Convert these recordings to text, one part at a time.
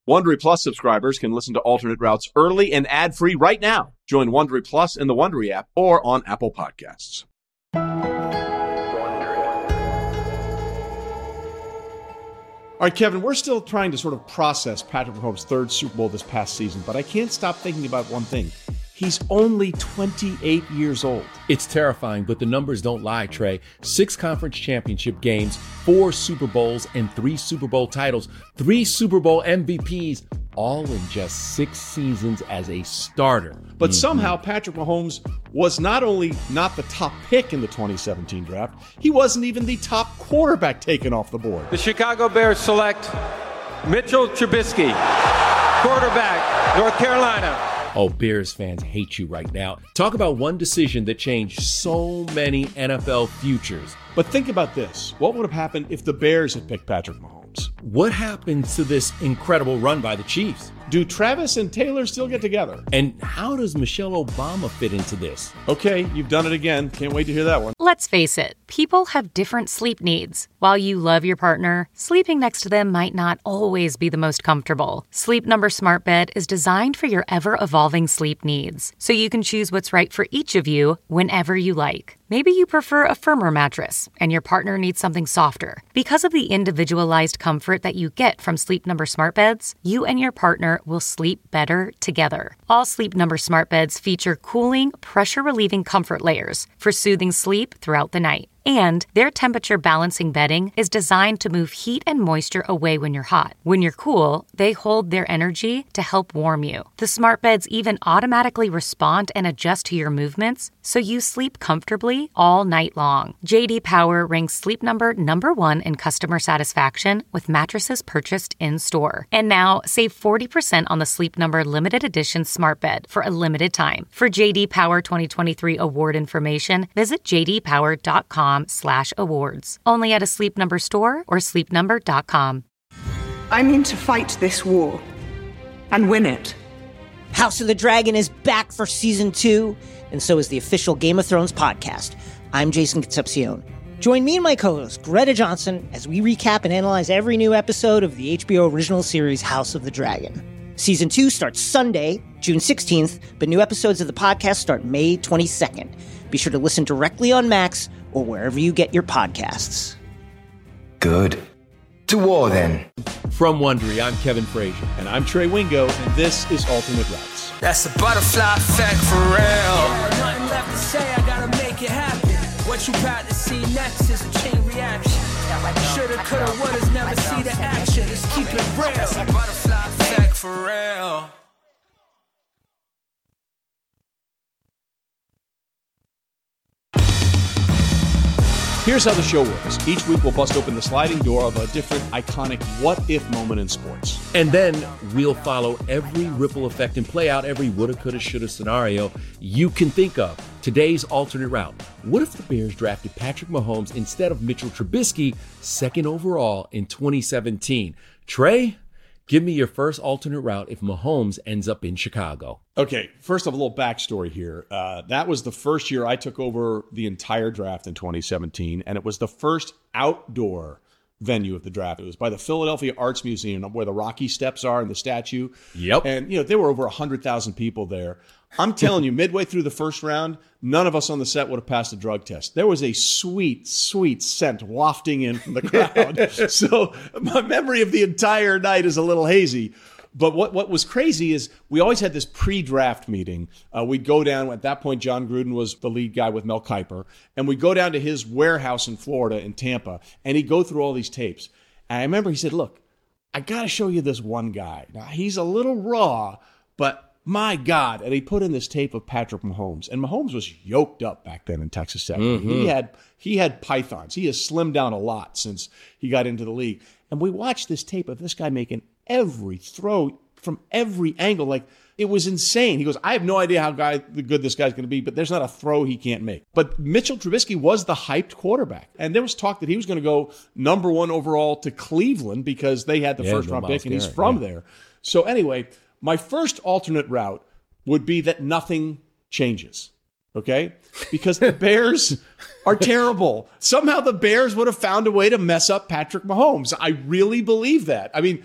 Wondery Plus subscribers can listen to Alternate Routes early and ad-free right now. Join Wondery Plus in the Wondery app or on Apple Podcasts. All right, Kevin, we're still trying to sort of process Patrick Mahomes' third Super Bowl this past season, but I can't stop thinking about one thing. He's only 28 years old. It's terrifying, but the numbers don't lie, Trey. 6 conference championship games, 4 Super Bowls, and 3 Super Bowl titles, 3 Super Bowl MVPs, all in just 6 seasons as a starter. But somehow Patrick Mahomes was not only not the top pick in the 2017 draft, he wasn't even the top quarterback taken off the board. The Chicago Bears select Mitchell Trubisky, quarterback, North Carolina. Oh, Bears fans hate you right now. Talk about one decision that changed so many NFL futures. But think about this. What would have happened if the Bears had picked Patrick Mahomes? What happened to this incredible run by the Chiefs? Do Travis and Taylor still get together? And how does Michelle Obama fit into this? Okay, you've done it again. Can't wait to hear that one. Let's face it, people have different sleep needs. While you love your partner, sleeping next to them might not always be the most comfortable. Sleep Number Smart Bed is designed for your ever-evolving sleep needs, so you can choose what's right for each of you whenever you like. Maybe you prefer a firmer mattress and your partner needs something softer. Because of the individualized comfort that you get from Sleep Number Smart Beds, you and your partner will sleep better together. All Sleep Number Smart Beds feature cooling, pressure-relieving comfort layers for soothing sleep throughout the night. And their temperature balancing bedding is designed to move heat and moisture away when you're hot. When you're cool, they hold their energy to help warm you. The smart beds even automatically respond and adjust to your movements, so you sleep comfortably all night long. J.D. Power ranks Sleep Number #1 in customer satisfaction with mattresses purchased in-store. And now, save 40% on the Sleep Number limited edition smart bed for a limited time. For J.D. Power 2023 award information, visit jdpower.com/awards. Only at a Sleep Number store or sleepnumber.com. I'm in to fight this war and win it. House of the Dragon is back for season 2, and so is the official Game of Thrones podcast. I'm Jason Concepcion. Join me and my co-host, Greta Johnson, as we recap and analyze every new episode of the HBO original series House of the Dragon. Season 2 starts Sunday, June 16th, but new episodes of the podcast start May 22nd. Be sure to listen directly on Max or wherever you get your podcasts. Good. To war, then. From Wondery, I'm Kevin Frazier. And I'm Trey Wingo, and this is Alternate Routes. That's a butterfly effect for real. Yeah, nothing left to say, I gotta make it happen. What you about to see next is a chain reaction. Shoulda, coulda, wouldas, never see the action. Just keep it real. That's a butterfly effect for real. Here's how the show works. Each week we'll bust open the sliding door of a different iconic what-if moment in sports. And then we'll follow every ripple effect and play out every woulda, coulda, shoulda scenario you can think of. Today's alternate route. What if the Bears drafted Patrick Mahomes instead of Mitchell Trubisky, 2nd overall in 2017? Trey, give me your first alternate route if Mahomes ends up in Chicago. Okay, first of a little backstory here. That was the first year I took over the entire draft in 2017, and it was the first outdoor venue of the draft. It was by the Philadelphia Arts Museum where the Rocky Steps are and the statue. Yep. And, there were over 100,000 people there. I'm telling you, midway through the first round, none of us on the set would have passed a drug test. There was a sweet, sweet scent wafting in from the crowd. So my memory of the entire night is a little hazy. But what was crazy is we always had this pre-draft meeting. We'd go down. At that point, John Gruden was the lead guy with Mel Kiper. And we'd go down to his warehouse in Florida, in Tampa, and he'd go through all these tapes. And I remember he said, look, I got to show you this one guy. Now, he's a little raw, but my God. And he put in this tape of Patrick Mahomes. And Mahomes was yoked up back then in Texas Tech. Mm-hmm. He had pythons. He has slimmed down a lot since he got into the league. And we watched this tape of this guy making every throw from every angle. Like, it was insane. He goes, I have no idea how good this guy's going to be, but there's not a throw he can't make. But Mitchell Trubisky was the hyped quarterback. And there was talk that he was going to go #1 overall to Cleveland because they had the first-round pick, and he's from there. So anyway, my first alternate route would be that nothing changes. Okay? Because the Bears are terrible. Somehow the Bears would have found a way to mess up Patrick Mahomes. I really believe that. I mean,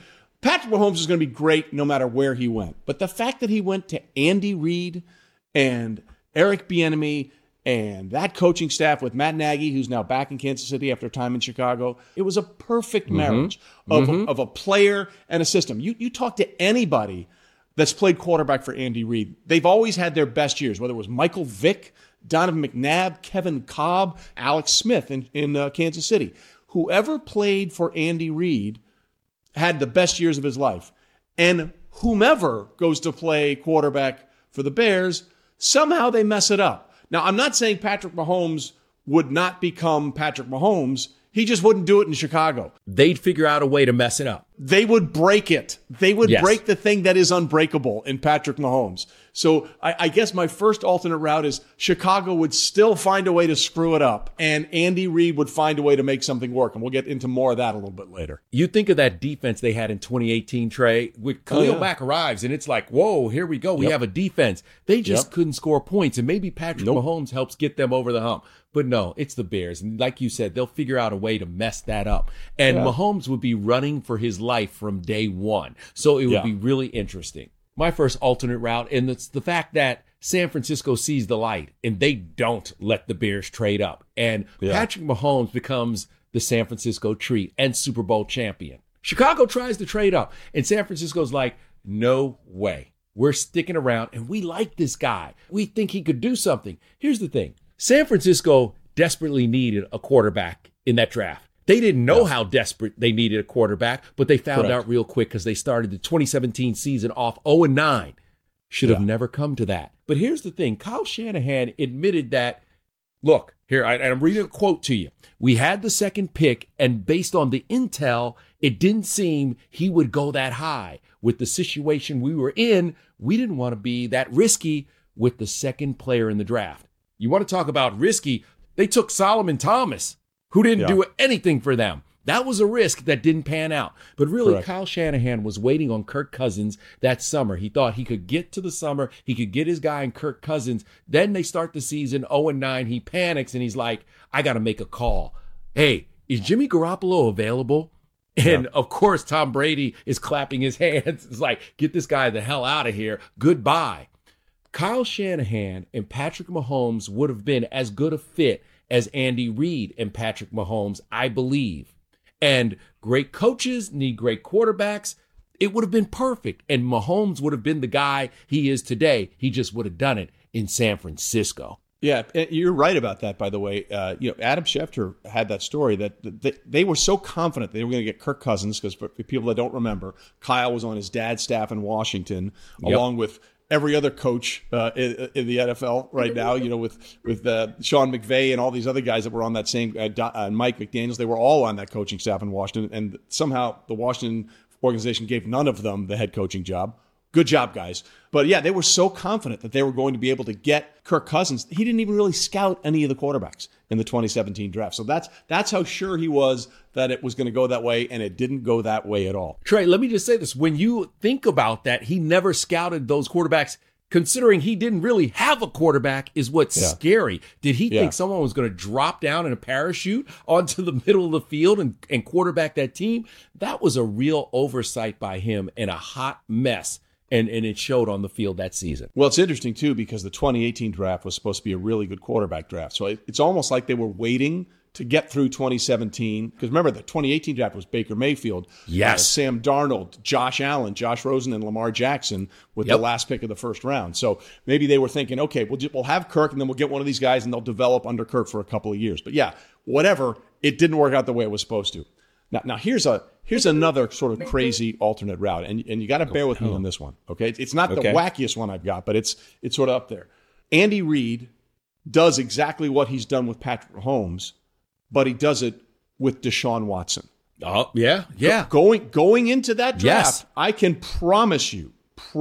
Patrick Mahomes is going to be great no matter where he went. But the fact that he went to Andy Reid and Eric Bieniemy and that coaching staff with Matt Nagy, who's now back in Kansas City after time in Chicago, it was a perfect marriage of a player and a system. You talk to anybody that's played quarterback for Andy Reid. They've always had their best years, whether it was Michael Vick, Donovan McNabb, Kevin Kolb, Alex Smith in Kansas City. Whoever played for Andy Reid had the best years of his life. And whomever goes to play quarterback for the Bears, somehow they mess it up. Now, I'm not saying Patrick Mahomes would not become Patrick Mahomes. He just wouldn't do it in Chicago. They'd figure out a way to mess it up. They would break it. They would break the thing that is unbreakable in Patrick Mahomes. So I guess my first alternate route is Chicago would still find a way to screw it up, and Andy Reid would find a way to make something work. And we'll get into more of that a little bit later. You think of that defense they had in 2018, Trey, with Khalil Mack arrives, and it's like, whoa, here we go. We have a defense. They just couldn't score points, and maybe Patrick Mahomes helps get them over the hump. But no, it's the Bears. And like you said, they'll figure out a way to mess that up. And Mahomes would be running for his life from day one. So it would be really interesting. My first alternate route, and it's the fact that San Francisco sees the light and they don't let the Bears trade up. And Patrick Mahomes becomes the San Francisco treat and Super Bowl champion. Chicago tries to trade up, and San Francisco's like, no way. We're sticking around, and we like this guy. We think he could do something. Here's the thing. San Francisco desperately needed a quarterback in that draft. They didn't know how desperate they needed a quarterback, but they found out real quick because they started the 2017 season off 0-9. Should have never come to that. But here's the thing. Kyle Shanahan admitted that, look, here, I'm reading a quote to you. We had the second pick, and based on the intel, it didn't seem he would go that high. With the situation we were in, we didn't want to be that risky with the second player in the draft. You want to talk about risky? They took Solomon Thomas, who didn't do anything for them. That was a risk that didn't pan out. But really, Kyle Shanahan was waiting on Kirk Cousins that summer. He thought he could get to the summer. He could get his guy in Kirk Cousins. Then they start the season 0-9. He panics, and he's like, I got to make a call. Hey, is Jimmy Garoppolo available? And, of course, Tom Brady is clapping his hands. It's like, get this guy the hell out of here. Goodbye. Kyle Shanahan and Patrick Mahomes would have been as good a fit as Andy Reid and Patrick Mahomes, I believe. And great coaches need great quarterbacks. It would have been perfect. And Mahomes would have been the guy he is today. He just would have done it in San Francisco. Yeah, you're right about that, by the way. Adam Schefter had that story that they were so confident they were going to get Kirk Cousins, because for people that don't remember, Kyle was on his dad's staff in Washington, along with every other coach in the NFL right now, with Sean McVay and all these other guys that were on that same, Mike McDaniels, they were all on that coaching staff in Washington. And somehow the Washington organization gave none of them the head coaching job. Good job, guys. But yeah, they were so confident that they were going to be able to get Kirk Cousins. He didn't even really scout any of the quarterbacks in the 2017 draft. So that's how sure he was that it was going to go that way, and it didn't go that way at all. Trey, let me just say this. When you think about that, he never scouted those quarterbacks, considering he didn't really have a quarterback, is what's scary. Did he think someone was going to drop down in a parachute onto the middle of the field and quarterback that team? That was a real oversight by him and a hot mess. And it showed on the field that season. Well, it's interesting, too, because the 2018 draft was supposed to be a really good quarterback draft. So it's almost like they were waiting to get through 2017. Because remember, the 2018 draft was Baker Mayfield, Sam Darnold, Josh Allen, Josh Rosen, and Lamar Jackson with the last pick of the first round. So maybe they were thinking, okay, we'll have Kirk, and then we'll get one of these guys, and they'll develop under Kirk for a couple of years. But yeah, whatever, it didn't work out the way it was supposed to. Now here's another sort of crazy alternate route, and you got to bear with me on this one, okay? It's not the wackiest one I've got, but it's sort of up there. Andy Reid does exactly what he's done with Patrick Mahomes, but he does it with Deshaun Watson. Oh, yeah. Going into that draft, I can promise you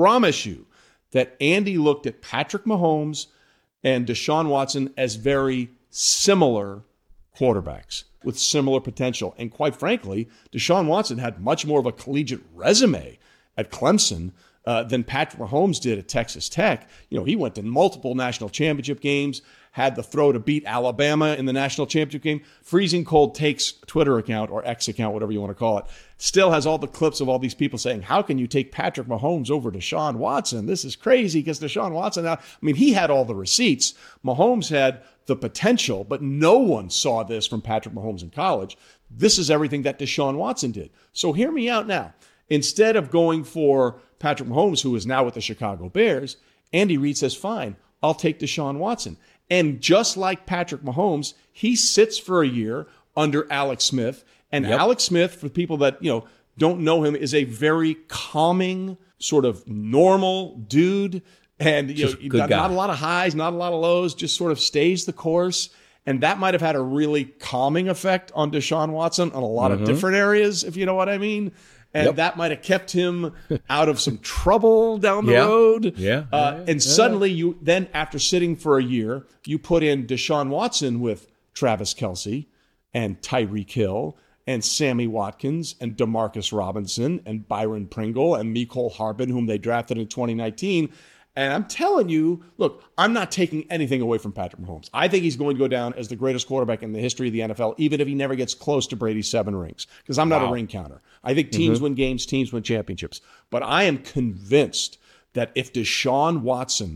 that Andy looked at Patrick Mahomes and Deshaun Watson as very similar quarterbacks with similar potential. And quite frankly, Deshaun Watson had much more of a collegiate resume at Clemson than Patrick Mahomes did at Texas Tech. He went to multiple national championship games, had the throw to beat Alabama in the national championship game. Freezing Cold Takes Twitter account, or X account, whatever you want to call it, still has all the clips of all these people saying, how can you take Patrick Mahomes over Deshaun Watson? This is crazy because Deshaun Watson, he had all the receipts. Mahomes had the potential, but no one saw this from Patrick Mahomes in college. This is everything that Deshaun Watson did. So hear me out now. Instead of going for Patrick Mahomes, who is now with the Chicago Bears, Andy Reid says, fine, I'll take Deshaun Watson. And just like Patrick Mahomes, he sits for a year under Alex Smith. And Alex Smith, for people that don't know him, is a very calming, sort of normal dude. And not a lot of highs, not a lot of lows, just sort of stays the course. And that might have had a really calming effect on Deshaun Watson on a lot of different areas, if you know what I mean. And that might have kept him out of some trouble down the road. And suddenly you then, after sitting for a year, you put in Deshaun Watson with Travis Kelce and Tyreek Hill and Sammy Watkins and Demarcus Robinson and Byron Pringle and Mecole Harbin, whom they drafted in 2019. And I'm telling you, look, I'm not taking anything away from Patrick Mahomes. I think he's going to go down as the greatest quarterback in the history of the NFL, even if he never gets close to Brady's 7 rings, because I'm not a ring counter. I think teams win games, teams win championships. But I am convinced that if Deshaun Watson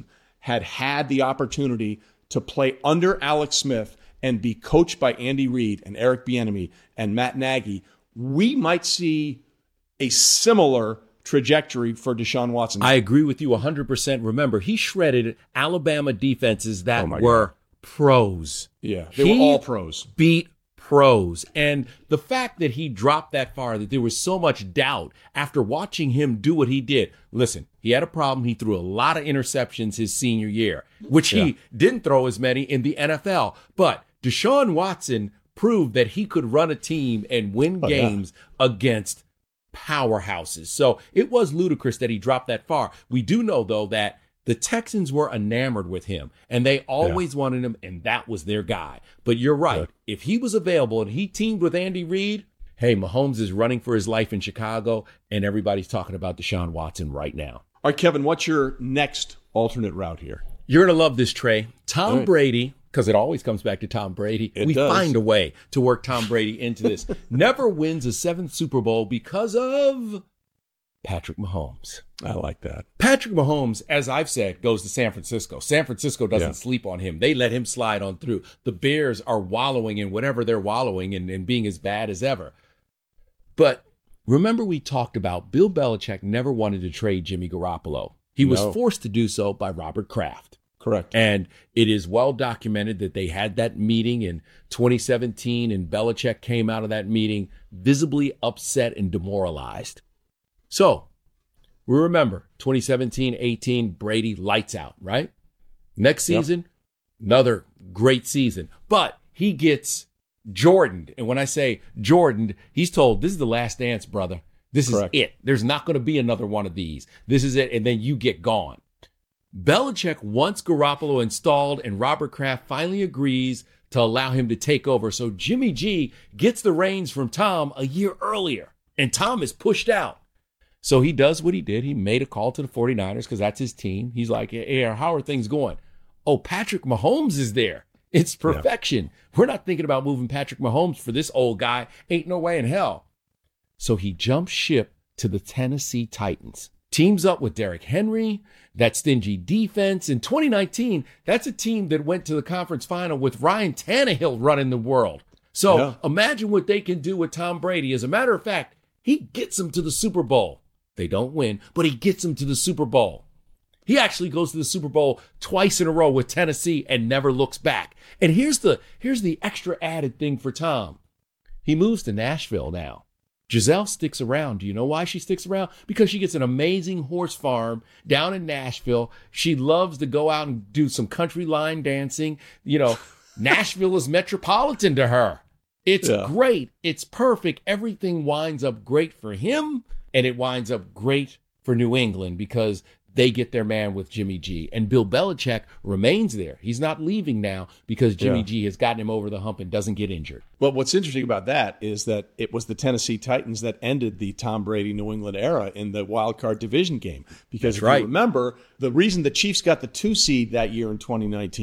had the opportunity to play under Alex Smith and be coached by Andy Reid and Eric Bieniemy and Matt Nagy, we might see a similar trajectory for Deshaun Watson. I agree with you 100%. Remember, he shredded Alabama defenses that were pros. Yeah, they were all pros. Beat pros. And the fact that he dropped that far, that there was so much doubt after watching him do what he did. Listen, he had a problem. He threw a lot of interceptions his senior year, which he didn't throw as many in the NFL. But Deshaun Watson proved that he could run a team and win games against powerhouses. So it was ludicrous that he dropped that far. We do know, though, that the Texans were enamored with him, and they always wanted him, and that was their guy. But you're right. If he was available and he teamed with Andy Reid, hey, Mahomes is running for his life in Chicago, and everybody's talking about Deshaun Watson right now. All right, Kevin, what's your next alternate route here? You're going to love this, Trey. Tom Brady, because it always comes back to Tom Brady. We find a way to work Tom Brady into this. Never wins a 7th Super Bowl because of Patrick Mahomes. I like that. Patrick Mahomes, as I've said, goes to San Francisco. San Francisco doesn't sleep on him. They let him slide on through. The Bears are wallowing in whatever they're wallowing and being as bad as ever. But remember, we talked about Bill Belichick never wanted to trade Jimmy Garoppolo. He was forced to do so by Robert Kraft. Correct. And it is well documented that they had that meeting in 2017, and Belichick came out of that meeting visibly upset and demoralized. So we remember 2017-18, Brady lights out, right? Next season, another great season. But he gets Jordaned. And when I say Jordaned, he's told, this is the last dance, brother. This is it. There's not going to be another one of these. This is it. And then you get gone. Belichick wants Garoppolo installed, and Robert Kraft finally agrees to allow him to take over. So Jimmy G gets the reins from Tom a year earlier, and Tom is pushed out. So he does what he did. He made a call to the 49ers because that's his team. He's like, hey, how are things going? Oh, Patrick Mahomes is there. It's perfection. We're not thinking about moving Patrick Mahomes for this old guy. Ain't no way in hell. So he jumps ship to the Tennessee Titans. Teams up with Derrick Henry, that stingy defense. In 2019, that's a team that went to the conference final with Ryan Tannehill running the world. So imagine what they can do with Tom Brady. As a matter of fact, he gets them to the Super Bowl. They don't win, but he gets them to the Super Bowl. He actually goes to the Super Bowl twice in a row with Tennessee and never looks back. And here's the extra added thing for Tom. He moves to Nashville now. Giselle sticks around. Do you know why she sticks around? Because she gets an amazing horse farm down in Nashville. She loves to go out and do some country line dancing. You know, Nashville is metropolitan to her. It's great. It's perfect. Everything winds up great for him, and it winds up great for New England because they get their man with Jimmy G. And Bill Belichick remains there. He's not leaving now because Jimmy G has gotten him over the hump and doesn't get injured. Well, what's interesting about that is that it was the Tennessee Titans that ended the Tom Brady New England era in the wild card division game. Because if you remember, the reason the Chiefs got the 2 seed that year in 2019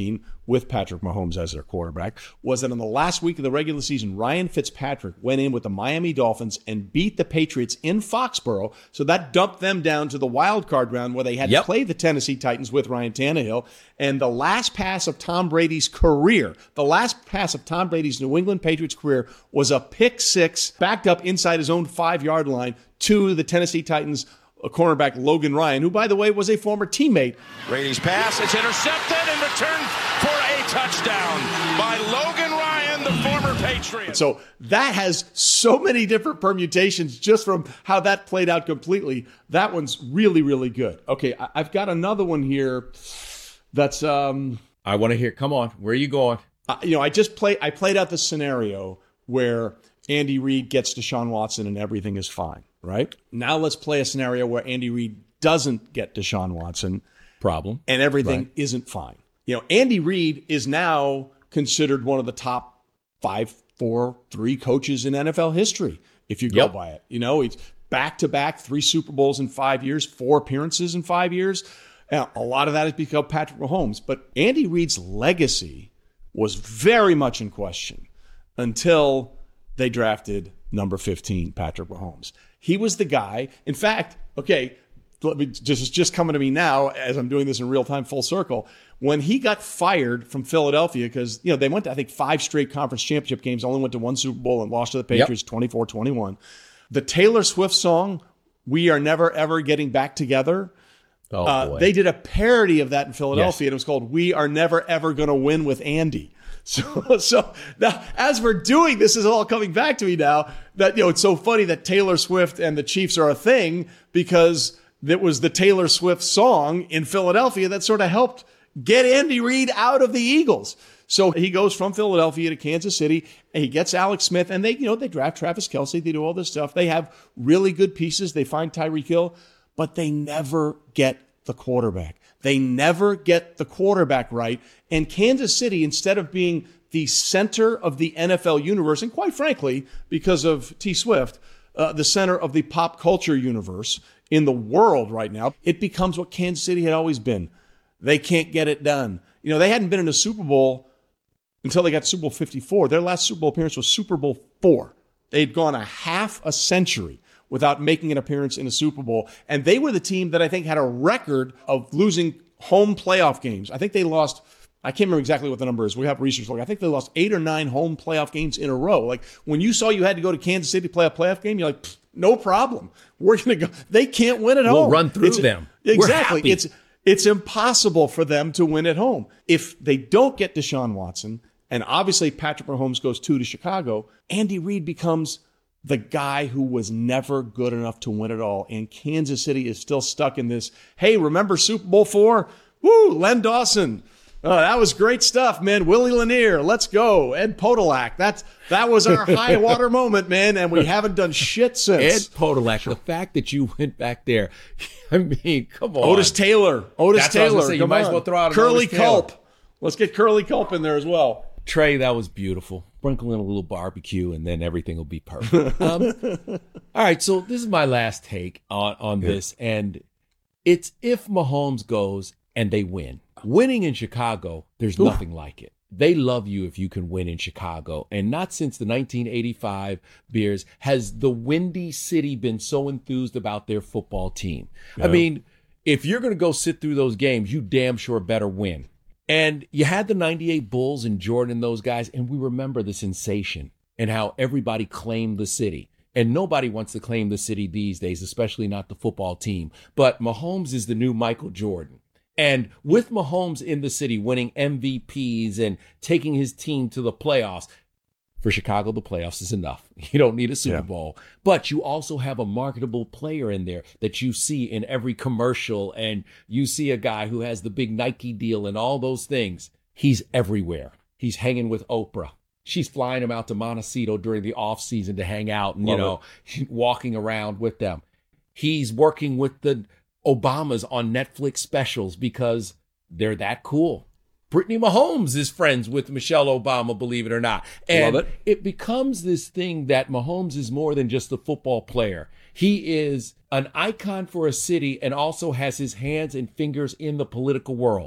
with Patrick Mahomes as their quarterback was that in the last week of the regular season, Ryan Fitzpatrick went in with the Miami Dolphins and beat the Patriots in Foxborough. So that dumped them down to the wild card round where they had to play the Tennessee Titans with Ryan Tannehill. And the last pass of Tom Brady's career, the last pass of Tom Brady's New England Patriots career was a pick six backed up inside his own 5-yard line to the Tennessee Titans cornerback Logan Ryan, who, by the way, was a former teammate. Brady's pass is intercepted and returned for a touchdown by Logan Ryan, the former Patriot. So that has so many different permutations just from how that played out completely. That one's really, really good. Okay, I've got another one here that's... I want to hear. Come on. Where are you going? I played out the scenario where Andy Reid gets Deshaun Watson and everything is fine. Right? Now let's play a scenario where Andy Reid doesn't get Deshaun Watson. Problem. And everything isn't fine. Andy Reid is now considered one of the top 5, 4, 3 coaches in NFL history, if you go by it. He's back-to-back 3 Super Bowls in 5 years, 4 appearances in 5 years. Now, a lot of that has become Patrick Mahomes. But Andy Reid's legacy was very much in question until they drafted number 15, Patrick Mahomes. He was the guy. In fact, this is just coming to me now as I'm doing this in real time, full circle. When he got fired from Philadelphia, because they went to, I think, 5 straight conference championship games, only went to 1 Super Bowl and lost to the Patriots 24-21. The Taylor Swift song, "We Are Never Ever Getting Back Together," they did a parody of that in Philadelphia, and it was called "We Are Never Ever Gonna Win with Andy." So now, as we're doing this, is all coming back to me now that, it's so funny that Taylor Swift and the Chiefs are a thing because it was the Taylor Swift song in Philadelphia that sort of helped get Andy Reid out of the Eagles. So he goes from Philadelphia to Kansas City and he gets Alex Smith and they draft Travis Kelce. They do all this stuff. They have really good pieces. They find Tyreek Hill, but they never get the quarterback. They never get the quarterback right. And Kansas City, instead of being the center of the NFL universe, and quite frankly, because of T. Swift, the center of the pop culture universe in the world right now, it becomes what Kansas City had always been. They can't get it done. They hadn't been in a Super Bowl until they got Super Bowl 54. Their last Super Bowl appearance was Super Bowl 4. They'd gone a half a century without making an appearance in a Super Bowl. And they were the team that I think had a record of losing home playoff games. I think they lost, I can't remember exactly what the number is. We have research. I think they lost 8 or 9 home playoff games in a row. Like when you saw you had to go to Kansas City to play a playoff game, you're like, no problem. We're going to go. They can't win at home. We'll run through them. Exactly. It's impossible for them to win at home. If they don't get Deshaun Watson, and obviously Patrick Mahomes goes to Chicago, Andy Reid becomes the guy who was never good enough to win it all. And Kansas City is still stuck in this, hey, remember Super Bowl 4? Woo, Len Dawson. That was great stuff, man. Willie Lanier, let's go. Ed Podolak. That was our high water moment, man, and we haven't done shit since. Ed Podolak, the fact that you went back there, I mean, come on. Otis Taylor. That's what I was gonna say. You might as well throw out Curly Culp. Let's get Curly Culp in there as well. Trey, that was beautiful. Sprinkle in a little barbecue, and then everything will be perfect. All right, so this is my last take on this, and it's if Mahomes goes and they win. Winning in Chicago, there's nothing like it. They love you if you can win in Chicago. And not since the 1985 Bears has the Windy City been so enthused about their football team. Yeah. I mean, if you're going to go sit through those games, you damn sure better win. And you had the 98 Bulls and Jordan and those guys, and we remember the sensation and how everybody claimed the city. And nobody wants to claim the city these days, especially not the football team. But Mahomes is the new Michael Jordan. And with Mahomes in the city winning MVPs and taking his team to the playoffs, for Chicago, the playoffs is enough. You don't need a Super Bowl. But you also have a marketable player in there that you see in every commercial, and you see a guy who has the big Nike deal and all those things. He's everywhere. He's hanging with Oprah. She's flying him out to Montecito during the off season to hang out and, walking around with them. He's working with the Obamas on Netflix specials because they're that cool. Brittany Mahomes is friends with Michelle Obama, believe it or not. And it becomes this thing that Mahomes is more than just a football player. He is an icon for a city and also has his hands and fingers in the political world.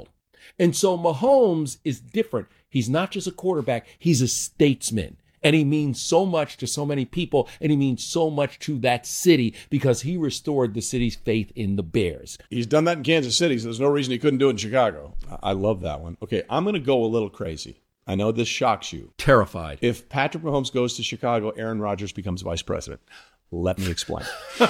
And so Mahomes is different. He's not just a quarterback, he's a statesman. And he means so much to so many people, and he means so much to that city because he restored the city's faith in the Bears. He's done that in Kansas City, so there's no reason he couldn't do it in Chicago. I love that one. Okay, I'm going to go a little crazy. I know this shocks you. Terrified. If Patrick Mahomes goes to Chicago, Aaron Rodgers becomes vice president. Let me explain. There's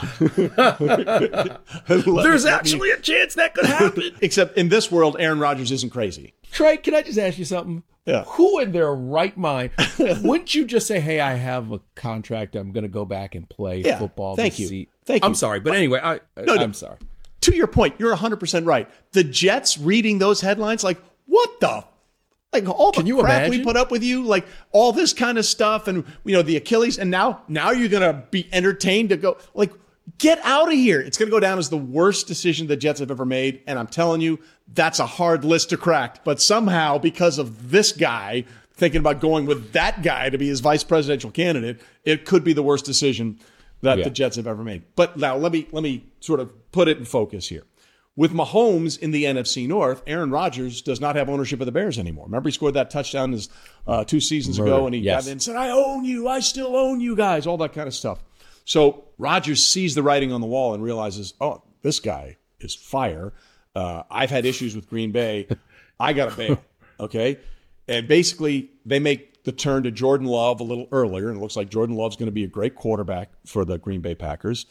actually a chance that could happen. Except in this world, Aaron Rodgers isn't crazy. Trey, can I just ask you something? Yeah. Who in their right mind, wouldn't you just say, hey, I have a contract, I'm going to go back and play football? Thank you. See? Thank you. I'm sorry, but anyway, I'm sorry. To your point, you're 100% right. The Jets reading those headlines, like, what the? Like, all the crap we put up with you, like, all this kind of stuff, and, the Achilles, and now you're going to be entertained to go, like, get out of here. It's going to go down as the worst decision the Jets have ever made, and I'm telling you, that's a hard list to crack. But somehow, because of this guy thinking about going with that guy to be his vice presidential candidate, it could be the worst decision that the Jets have ever made. But now let me sort of put it in focus here. With Mahomes in the NFC North, Aaron Rodgers does not have ownership of the Bears anymore. Remember, he scored that touchdown 2 seasons ago, and he got in and said, I own you. I still own you guys, all that kind of stuff. So Rodgers sees the writing on the wall and realizes, oh, this guy is fire. I've had issues with Green Bay. I got to bail, okay? And basically, they make the turn to Jordan Love a little earlier, and it looks like Jordan Love's going to be a great quarterback for the Green Bay Packers.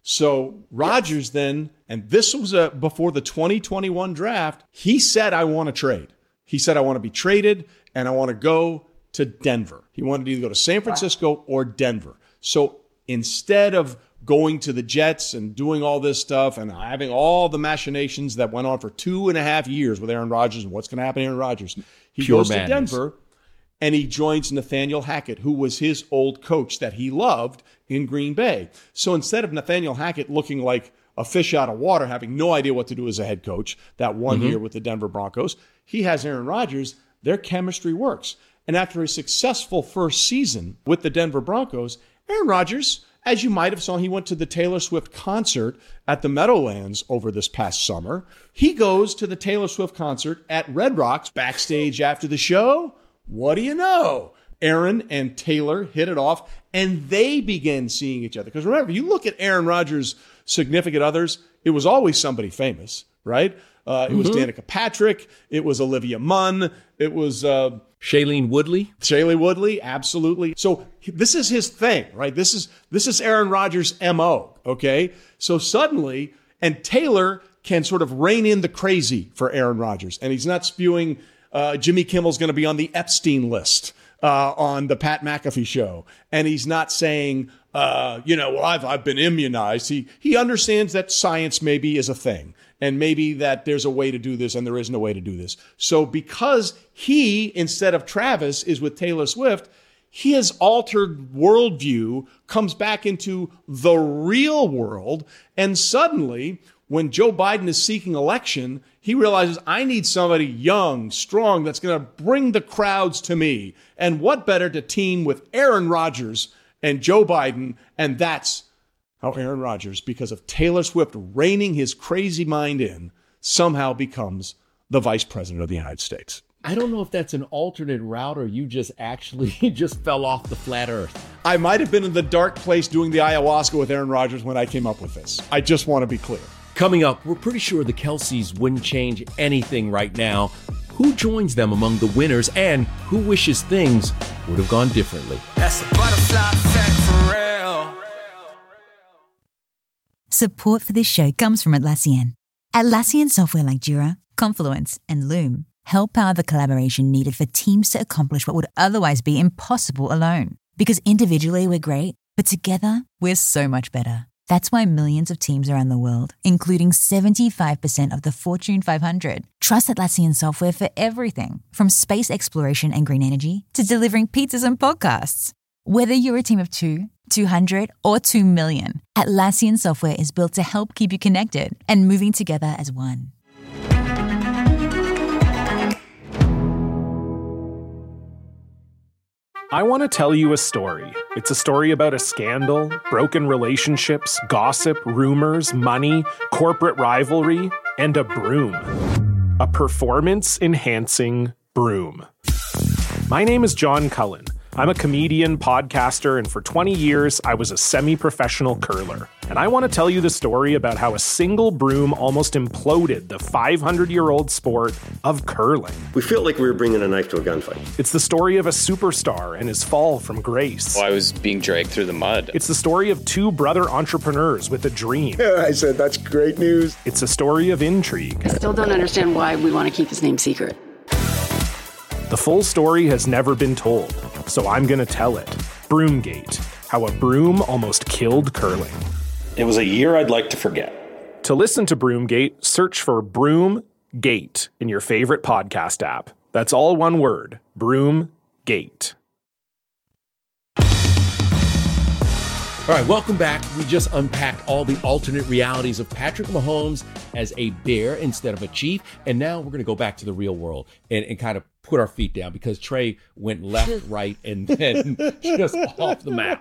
So Rodgers then, and this was before the 2021 draft, he said, I want to trade. He said, I want to be traded, and I want to go to Denver. He wanted to either go to San Francisco or Denver. So instead of going to the Jets and doing all this stuff and having all the machinations that went on for 2.5 years with Aaron Rodgers and what's going to happen to Aaron Rodgers, he goes to Denver and he joins Nathaniel Hackett, who was his old coach that he loved in Green Bay. So instead of Nathaniel Hackett looking like a fish out of water, having no idea what to do as a head coach that one year with the Denver Broncos, he has Aaron Rodgers. Their chemistry works. And after a successful first season with the Denver Broncos, Aaron Rodgers, as you might have saw, he went to the Taylor Swift concert at the Meadowlands over this past summer. He goes to the Taylor Swift concert at Red Rocks backstage after the show. What do you know? Aaron and Taylor hit it off, and they began seeing each other. Because remember, you look at Aaron Rodgers' significant others, it was always somebody famous, right? It was Danica Patrick. It was Olivia Munn. It was Shailene Woodley. Shailene Woodley, absolutely. So this is his thing, right? This is Aaron Rodgers' MO, okay? So suddenly, and Taylor can sort of rein in the crazy for Aaron Rodgers, and he's not spewing Jimmy Kimmel's going to be on the Epstein list on the Pat McAfee show, and he's not saying, well, I've been immunized. He understands that science maybe is a thing, and maybe that there's a way to do this and there isn't a way to do this. So because he, instead of Travis, is with Taylor Swift, his altered worldview comes back into the real world, and suddenly, when Joe Biden is seeking election, he realizes, I need somebody young, strong, that's going to bring the crowds to me. And what better to team with Aaron Rodgers and Joe Biden? And that's how Aaron Rodgers, because of Taylor Swift reining his crazy mind in, somehow becomes the vice president of the United States. I don't know if that's an alternate route or you just actually just fell off the flat earth. I might have been in the dark place doing the ayahuasca with Aaron Rodgers when I came up with this. I just want to be clear. Coming up, we're pretty sure the Kelceys wouldn't change anything right now. Who joins them among the winners, and who wishes things would have gone differently? That's the butterfly effect for real. Support for this show comes from Atlassian. Atlassian software like Jira, Confluence, and Loom help power the collaboration needed for teams to accomplish what would otherwise be impossible alone. Because individually we're great, but together we're so much better. That's why millions of teams around the world, including 75% of the Fortune 500, trust Atlassian software for everything from space exploration and green energy to delivering pizzas and podcasts. Whether you're a team of 2, 200, or 2 million, Atlassian software is built to help keep you connected and moving together as one. I want to tell you a story. It's a story about a scandal, broken relationships, gossip, rumors, money, corporate rivalry, and a broom. a performance-enhancing broom. My name is John Cullen. I'm a comedian, podcaster, and for 20 years, I was a semi-professional curler. And I want to tell you the story about how a single broom almost imploded the 500-year-old sport of curling. We felt like we were bringing a knife to a gunfight. It's the story of a superstar and his fall from grace. Well, I was being dragged through the mud. It's the story of two brother entrepreneurs with a dream. I said, that's great news. It's a story of intrigue. I still don't understand why we want to keep his name secret. The full story has never been told, so I'm going to tell it. Broomgate, how a broom almost killed curling. It was a year I'd like to forget. To listen to Broomgate, search for Broomgate in your favorite podcast app. That's all one word, Broomgate. All right, welcome back. We just unpacked all the alternate realities of Patrick Mahomes as a Bear instead of a Chief. And now we're going to go back to the real world and kind of put our feet down because Trey went left, right, and then just off the map.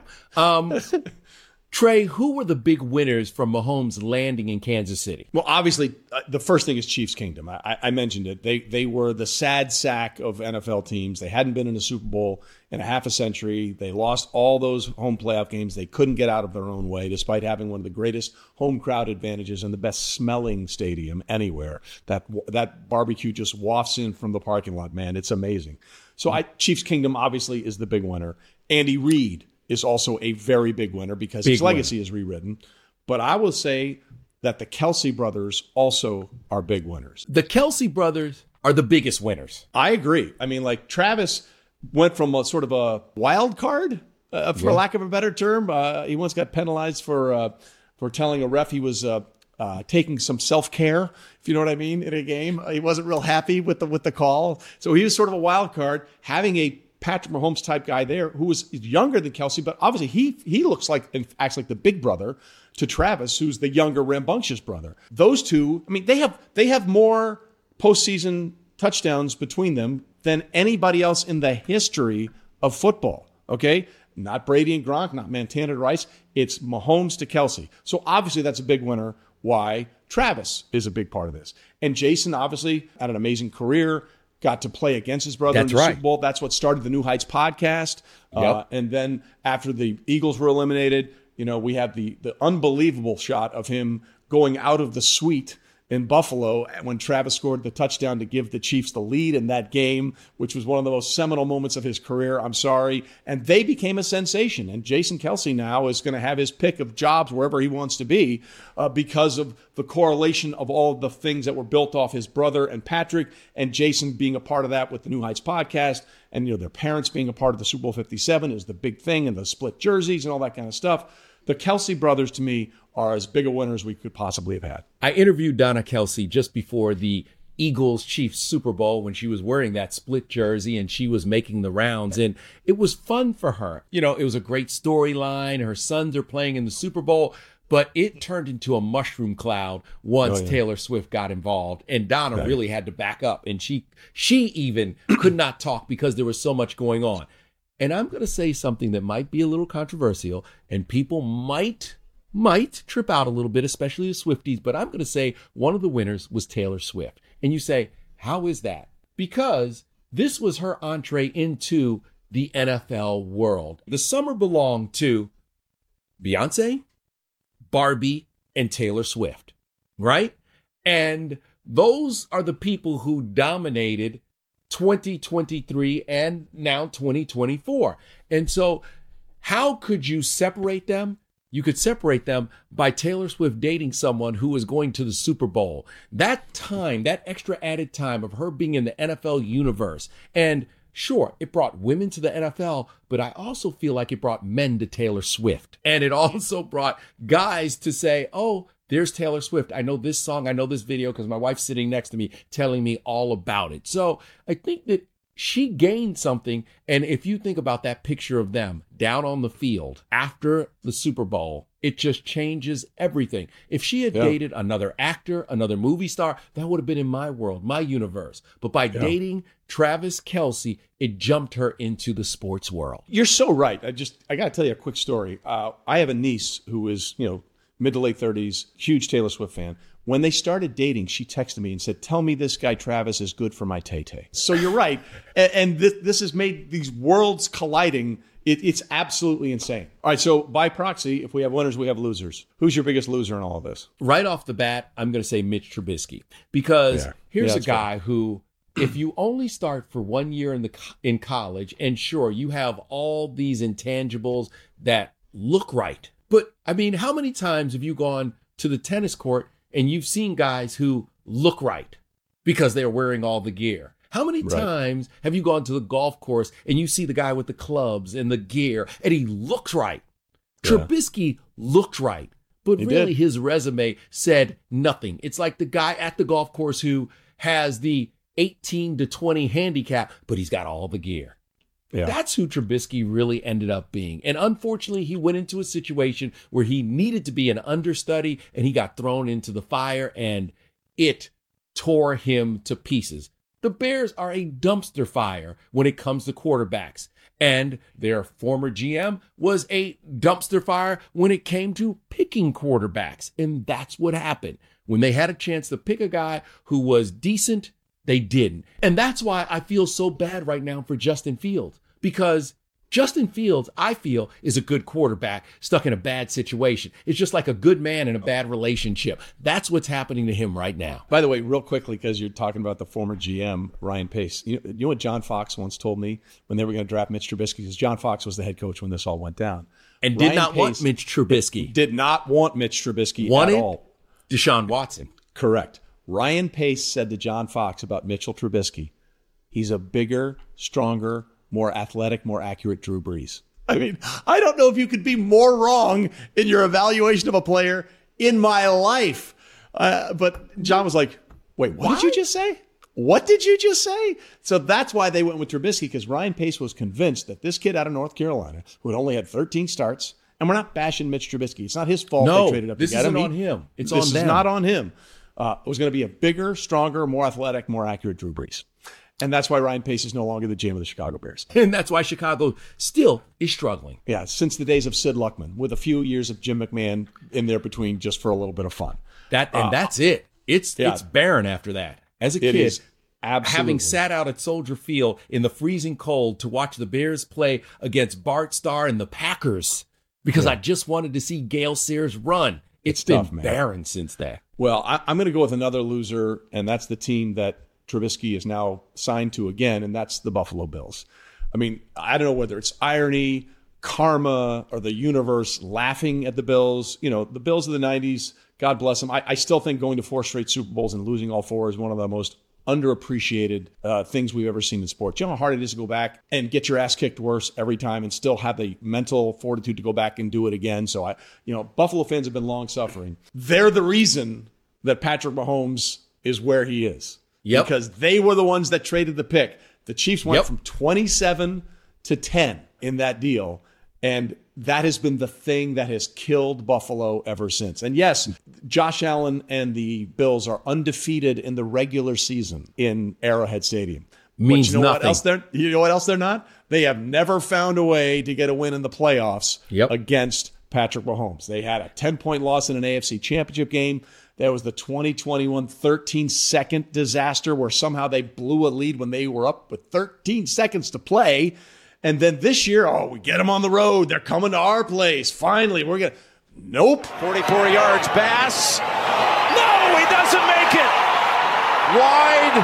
Trey, who were the big winners from Mahomes landing in Kansas City? Well, obviously, the first thing is Chiefs Kingdom. I mentioned it. They were the sad sack of NFL teams. They hadn't been in a Super Bowl in a half a century. They lost all those home playoff games. They couldn't get out of their own way, despite having one of the greatest home crowd advantages and the best smelling stadium anywhere. That barbecue just wafts in from the parking lot, man. It's amazing. So Chiefs Kingdom obviously is the big winner. Andy Reid is also a very big winner because his legacy is rewritten. But I will say that the Kelce brothers also are big winners. The Kelce brothers are the biggest winners. I agree. I mean, like Travis went from a sort of a wild card, for lack of a better term. He once got penalized for telling a ref he was taking some self-care, if you know what I mean, in a game. He wasn't real happy with the call. So he was sort of a wild card, having a Patrick Mahomes type guy there who was younger than Kelce, but obviously he looks like and acts like the big brother to Travis, who's the younger, rambunctious brother. Those two, I mean, they have more postseason touchdowns between them than anybody else in the history of football. Okay, not Brady and Gronk, not Montana to Rice. It's Mahomes to Kelce. So obviously that's a big winner. Why? Travis is a big part of this, and Jason obviously had an amazing career. Got to play against his brother in the Super Bowl. That's what started the New Heights podcast. And then after the Eagles were eliminated, we have the unbelievable shot of him going out of the suite in Buffalo when Travis scored the touchdown to give the Chiefs the lead in that game, which was one of the most seminal moments of his career. I'm sorry. And they became a sensation. And Jason Kelce now is going to have his pick of jobs wherever he wants to be because of the correlation of all of the things that were built off his brother and Patrick, and Jason being a part of that with the New Heights podcast, and their parents being a part of the Super Bowl 57 is the big thing, and the split jerseys and all that kind of stuff. The Kelce brothers, to me, are as big a winner as we could possibly have had. I interviewed Donna Kelce just before the Eagles-Chiefs Super Bowl when she was wearing that split jersey and she was making the rounds. And it was fun for her. It was a great storyline. Her sons are playing in the Super Bowl. But it turned into a mushroom cloud once Taylor Swift got involved. And Donna really had to back up. And she even could not talk because there was so much going on. And I'm going to say something that might be a little controversial, and people might trip out a little bit, especially the Swifties, but I'm going to say one of the winners was Taylor Swift. And you say, how is that? Because this was her entree into the NFL world. The summer belonged to Beyonce, Barbie, and Taylor Swift, right? And those are the people who dominated 2023 and now 2024. And so how could you separate them? You could separate them by Taylor Swift dating someone who is going to the Super Bowl. That time, that extra added time of her being in the NFL universe. And sure, it brought women to the NFL, but I also feel like it brought men to Taylor Swift. And it also brought guys to say, oh, there's Taylor Swift. I know this song. I know this video because my wife's sitting next to me telling me all about it. So I think that she gained something. And if you think about that picture of them down on the field after the Super Bowl, it just changes everything. If she had dated another actor, another movie star, that would have been in my world, my universe. But by dating Travis Kelce, it jumped her into the sports world. You're so right. I got to tell you a quick story. I have a niece who is, mid to late 30s, huge Taylor Swift fan. When they started dating, she texted me and said, tell me this guy Travis is good for my Tay-Tay. So you're right. And this has made these worlds colliding. It's absolutely insane. All right, so by proxy, if we have winners, we have losers. Who's your biggest loser in all of this? Right off the bat, I'm going to say Mitch Trubisky. Because here's a guy who, if you only start for 1 year in college, and sure, you have all these intangibles that look right. But, I mean, how many times have you gone to the tennis court and you've seen guys who look right because they're wearing all the gear? How many times have you gone to the golf course and you see the guy with the clubs and the gear and he looks right? Yeah. Trubisky looked right, but really his resume said nothing. It's like the guy at the golf course who has the 18 to 20 handicap, but he's got all the gear. Yeah. That's who Trubisky really ended up being. And unfortunately, he went into a situation where he needed to be an understudy and he got thrown into the fire and it tore him to pieces. The Bears are a dumpster fire when it comes to quarterbacks. And their former GM was a dumpster fire when it came to picking quarterbacks. And that's what happened. When they had a chance to pick a guy who was decent, they didn't. And that's why I feel so bad right now for Justin Fields. Because Justin Fields, I feel, is a good quarterback stuck in a bad situation. It's just like a good man in a bad relationship. That's what's happening to him right now. By the way, real quickly, because you're talking about the former GM, Ryan Pace. You know what John Fox once told me when they were going to draft Mitch Trubisky? Because John Fox was the head coach when this all went down. And did not want Mitch Trubisky. Did not want Mitch Trubisky at all. Deshaun Watson. Correct. Ryan Pace said to John Fox about Mitchell Trubisky, he's a bigger, stronger, more athletic, more accurate Drew Brees. I mean, I don't know if you could be more wrong in your evaluation of a player in my life. But John was like, wait, what did you just say? What did you just say? So that's why they went with Trubisky, because Ryan Pace was convinced that this kid out of North Carolina, who had only had 13 starts, and we're not bashing Mitch Trubisky. It's not his fault they traded up to get him. This isn't on him. It's on them. This is not on him. It was going to be a bigger, stronger, more athletic, more accurate Drew Brees. And that's why Ryan Pace is no longer the GM of the Chicago Bears. And that's why Chicago still is struggling. Yeah, since the days of Sid Luckman, with a few years of Jim McMahon in there between just for a little bit of fun. That's it. It's barren after that. As a kid, having sat out at Soldier Field in the freezing cold to watch the Bears play against Bart Starr and the Packers, because I just wanted to see Gale Sears run. It's been tough, barren since that. Well, I'm going to go with another loser, and that's the team that Trubisky is now signed to again, and that's the Buffalo Bills. I mean, I don't know whether it's irony, karma, or the universe laughing at the Bills. You know, the Bills of the 90s, God bless them. I still think going to 4 straight Super Bowls and losing all 4 is one of the most underappreciated things we've ever seen in sports. You know how hard it is to go back and get your ass kicked worse every time and still have the mental fortitude to go back and do it again. So, Buffalo fans have been long suffering. They're the reason that Patrick Mahomes is where he is. Yep. Because they were the ones that traded the pick. The Chiefs went from 27 to 10 in that deal. And that has been the thing that has killed Buffalo ever since. And yes, Josh Allen and the Bills are undefeated in the regular season in Arrowhead Stadium. Means nothing. You know what else they're not? They have never found a way to get a win in the playoffs against Patrick Mahomes. They had a 10-point loss in an AFC championship game. There was the 2021 13-second disaster where somehow they blew a lead when they were up with 13 seconds to play. And then this year, we get them on the road. They're coming to our place. Finally, we're going to... Nope. 44 yards, Bass. No, he doesn't make it. Wide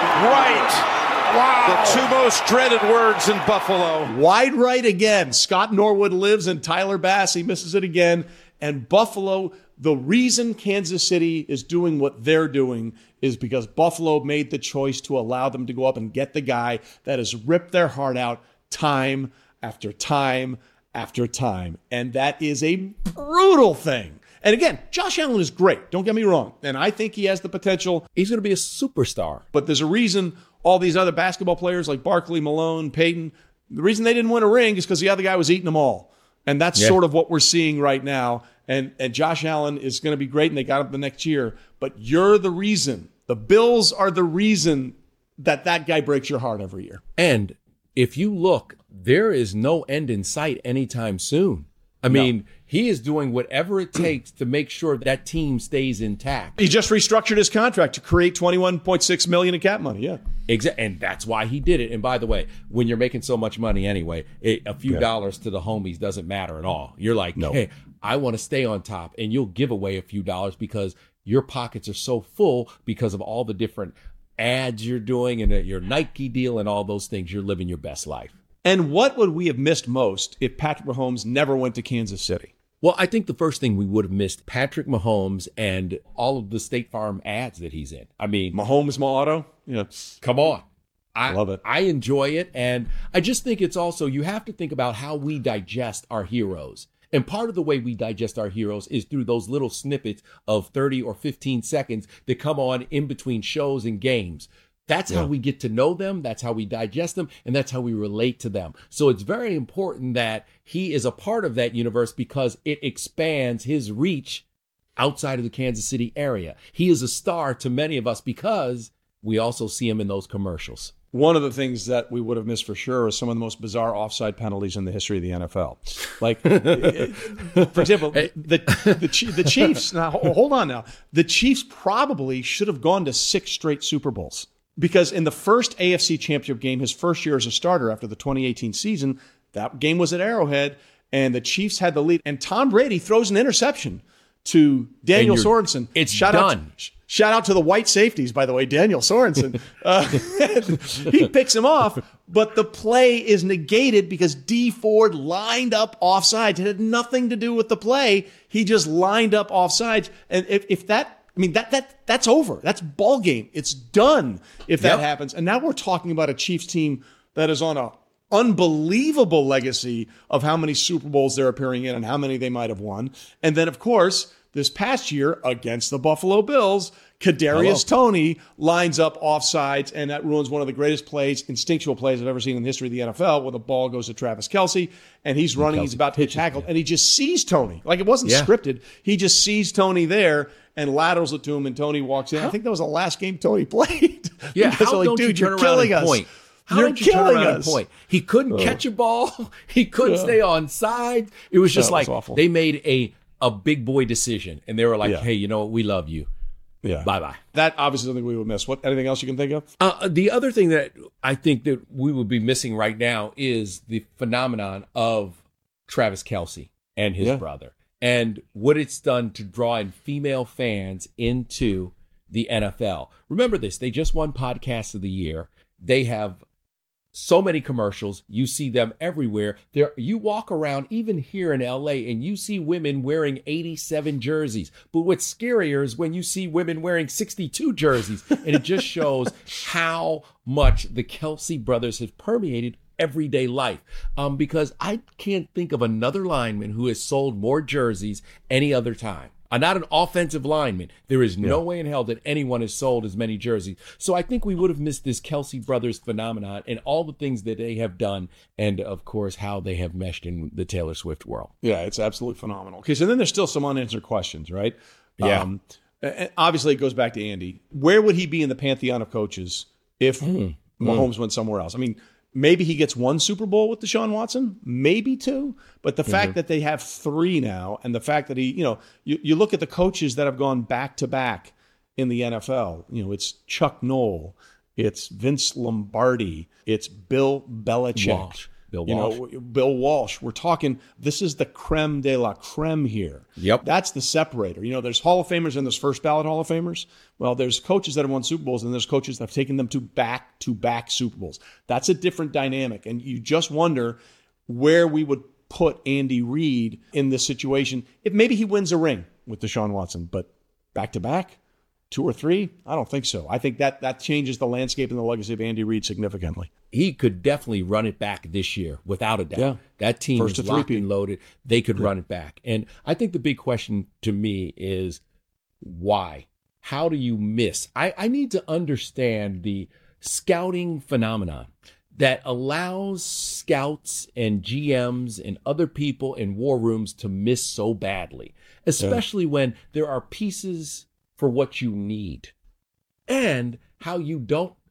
right. Wow. The 2 most dreaded words in Buffalo. Wide right again. Scott Norwood lives in Tyler Bass. He misses it again. And Buffalo, the reason Kansas City is doing what they're doing is because Buffalo made the choice to allow them to go up and get the guy that has ripped their heart out time after time after time. And that is a brutal thing. And again, Josh Allen is great. Don't get me wrong. And I think he has the potential. He's going to be a superstar. But there's a reason all these other basketball players like Barkley, Malone, Peyton, the reason they didn't win a ring is because the other guy was eating them all. And that's sort of what we're seeing right now. And Josh Allen is going to be great, and they got him the next year. But you're the reason. The Bills are the reason that guy breaks your heart every year. And if you look, there is no end in sight anytime soon. I mean, he is doing whatever it takes to make sure that team stays intact. He just restructured his contract to create $21.6 million in cap money. Yeah. Exactly. And that's why he did it. And by the way, when you're making so much money anyway, a few dollars to the homies doesn't matter at all. You're like, hey, I want to stay on top. And you'll give away a few dollars because your pockets are so full because of all the different ads you're doing and your Nike deal and all those things. You're living your best life. And what would we have missed most if Patrick Mahomes never went to Kansas City? Well, I think the first thing we would have missed, Patrick Mahomes and all of the State Farm ads that he's in. I mean, Mahomes Auto? Yeah. Come on. I love it. I enjoy it. And I just think it's also, you have to think about how we digest our heroes. And part of the way we digest our heroes is through those little snippets of 30 or 15 seconds that come on in between shows and games. That's how we get to know them. That's how we digest them. And that's how we relate to them. So it's very important that he is a part of that universe because it expands his reach outside of the Kansas City area. He is a star to many of us because we also see him in those commercials. One of the things that we would have missed for sure is some of the most bizarre offside penalties in the history of the NFL. Like, for example, the Chiefs. Now, hold on now. The Chiefs probably should have gone to 6 straight Super Bowls. Because in the first AFC Championship game, his first year as a starter after the 2018 season, that game was at Arrowhead, and the Chiefs had the lead. And Tom Brady throws an interception to Daniel Sorensen. It's done. Shout out to the white safeties, by the way, Daniel Sorensen. He picks him off, but the play is negated because Dee Ford lined up offsides. It had nothing to do with the play. He just lined up offsides. And if that... I mean, that's over. That's ball game. It's done if that happens. And now we're talking about a Chiefs team that is on an unbelievable legacy of how many Super Bowls they're appearing in and how many they might have won. And then, of course, this past year against the Buffalo Bills, Kadarius Toney lines up offsides, and that ruins one of the greatest plays, instinctual plays I've ever seen in the history of the NFL, where the ball goes to Travis Kelce, and he's running, he's about to get tackled, and he just sees Toney. Like, it wasn't scripted. He just sees Toney there and laterals it to him, and Toney walks in. I think that was the last game Toney played. Yeah, how don't you turn around and point? How don't you turn around and point? He couldn't catch a ball. He couldn't stay on side. It was just like they made a big boy decision, and they were like, hey, you know what? We love you. Yeah. Bye-bye. That obviously is something we would miss. Anything else you can think of? The other thing that I think that we would be missing right now is the phenomenon of Travis Kelce and his brother and what it's done to draw in female fans into the NFL. Remember this, they just won Podcast of the Year. They have so many commercials. You see them everywhere. You walk around, even here in LA, and you see women wearing 87 jerseys. But what's scarier is when you see women wearing 62 jerseys. And it just shows how much the Kelce brothers have permeated everyday life. Because I can't think of another lineman who has sold more jerseys any other time. Not an offensive lineman. There is no way in hell that anyone has sold as many jerseys. So I think we would have missed this Kelce brothers phenomenon and all the things that they have done and, of course, how they have meshed in the Taylor Swift world. Yeah, it's absolutely phenomenal. Okay, so then there's still some unanswered questions, right? Yeah. Obviously, it goes back to Andy. Where would he be in the pantheon of coaches if Mahomes went somewhere else? I mean, maybe he gets 1 Super Bowl with Deshaun Watson, maybe 2. But the fact that they have 3 now, and the fact that he, you look at the coaches that have gone back to back in the NFL. It's Chuck Noll, it's Vince Lombardi, it's Bill Belichick, Bill Walsh. We're talking. This is the creme de la creme here. Yep, that's the separator. There's Hall of Famers and there's first ballot Hall of Famers. Well, there's coaches that have won Super Bowls, and there's coaches that have taken them to back Super Bowls. That's a different dynamic, and you just wonder where we would put Andy Reid in this situation if maybe he wins a ring with Deshaun Watson, but back to back, 2 or 3, I don't think so. I think that changes the landscape and the legacy of Andy Reid significantly. He could definitely run it back this year, without a doubt. Yeah. That team is locked and loaded. They could run it back. And I think the big question to me is why? How do you miss? I need to understand the scouting phenomenon that allows scouts and GMs and other people in war rooms to miss so badly, especially when there are pieces for what you need, and how you don't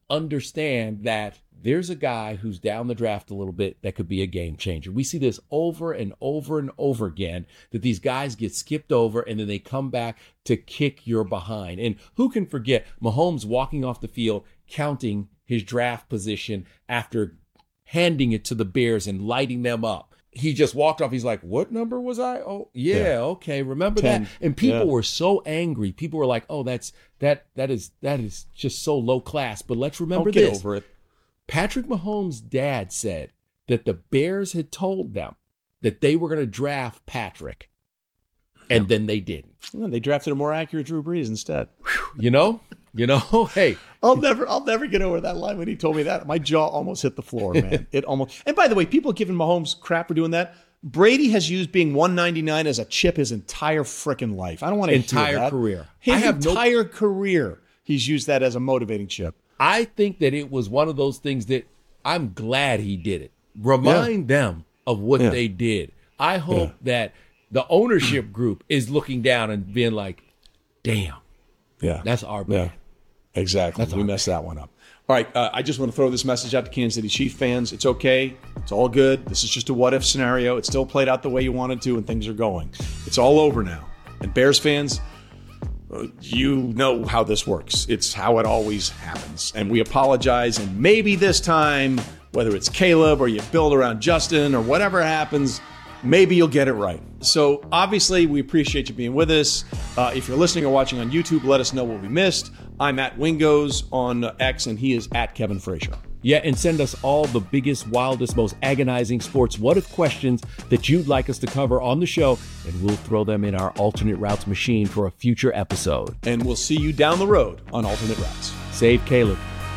understand that there's a guy who's down the draft a little bit that could be a game changer. We see this over and over and over again, that these guys get skipped over and then they come back to kick your behind. And who can forget Mahomes walking off the field, counting his draft position after handing it to the Bears and lighting them up. He just walked off. He's like, what number was I? Oh, yeah. Okay. Remember 10. that? And people were so angry. People were like, oh, that is just so low class. But let's remember Get this. over it. Patrick Mahomes' dad said that the Bears had told them that they were going to draft Patrick, and then they didn't. Well, they drafted a more accurate Drew Brees instead. You know, hey. I'll never get over that line when he told me that. My jaw almost hit the floor, man. It almost. And by the way, people giving Mahomes crap for doing that. Brady has used being 199 as a chip his entire freaking life. I don't want to hear that. Career. His entire career, he's used that as a motivating chip. I think that it was one of those things that I'm glad he did it. Remind them of what they did. I hope that the ownership group is looking down and being like, damn, that's our bad. Yeah, exactly. We messed that one up. All right, I just want to throw this message out to Kansas City Chiefs fans. It's okay. It's all good. This is just a what-if scenario. It still played out the way you wanted to, and things are going. It's all over now. And Bears fans, you know how this works. It's how it always happens. And we apologize. And maybe this time, whether it's Caleb or you build around Justin or whatever happens, maybe you'll get it right. So obviously, we appreciate you being with us. If you're listening or watching on YouTube, let us know what we missed. I'm at Wingos on X, and he is at Kevin Frazier. Yeah, and send us all the biggest, wildest, most agonizing sports what-if questions that you'd like us to cover on the show, and we'll throw them in our alternate routes machine for a future episode. And we'll see you down the road on alternate routes. Save Caleb.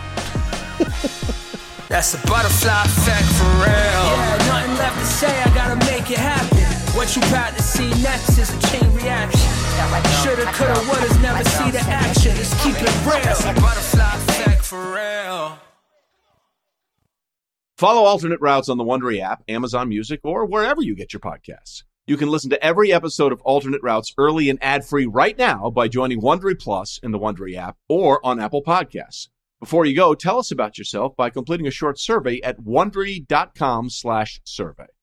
That's a butterfly effect for real. Yeah, nothing left to say, I gotta make it happen. What you about to see next is a chain reaction. Shoulda, coulda, woulda's, never see the action. Let's keep it real. That's a butterfly effect for real. Follow Alternate Routes on the Wondery app, Amazon Music, or wherever you get your podcasts. You can listen to every episode of Alternate Routes early and ad-free right now by joining Wondery Plus in the Wondery app or on Apple Podcasts. Before you go, tell us about yourself by completing a short survey at Wondery.com/survey.